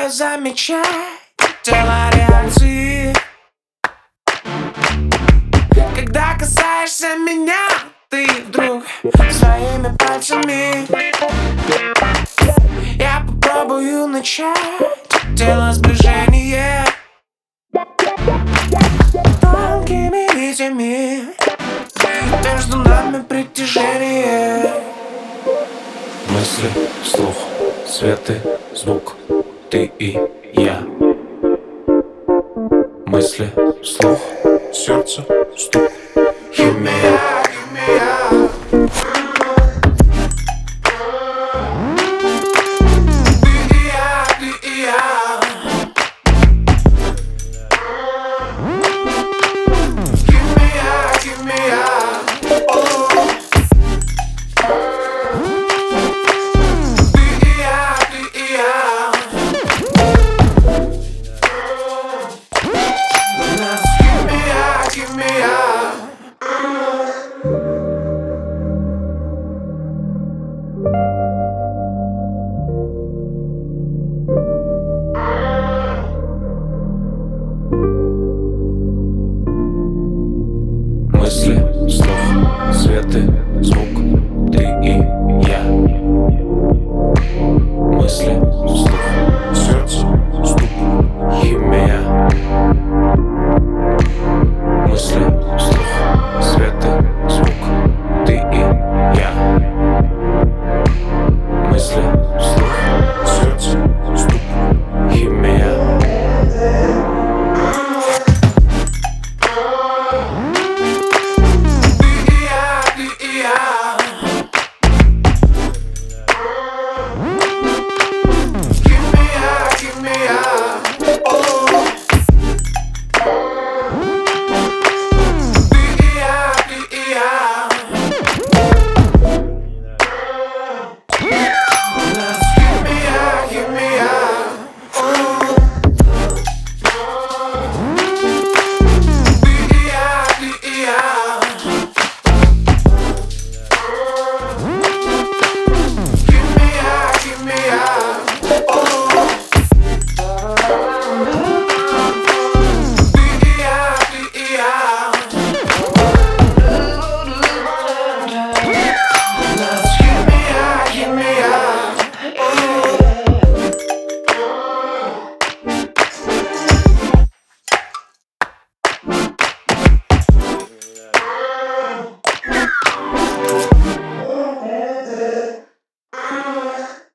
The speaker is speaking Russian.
Успеваю замечать тело реакции, когда касаешься меня, ты вдруг своими пальцами. Я попробую начать дело сближения тонкими нитями, между нами притяжение. Мысли, слух, свет и звук, ты и я. Мысли, слух, сердце, стук. Химия, химия. Ты и я, ты и я. Химия, химия. Ты и я, ты и я. У нас химия, химия. Мысли, слух, свет и звук,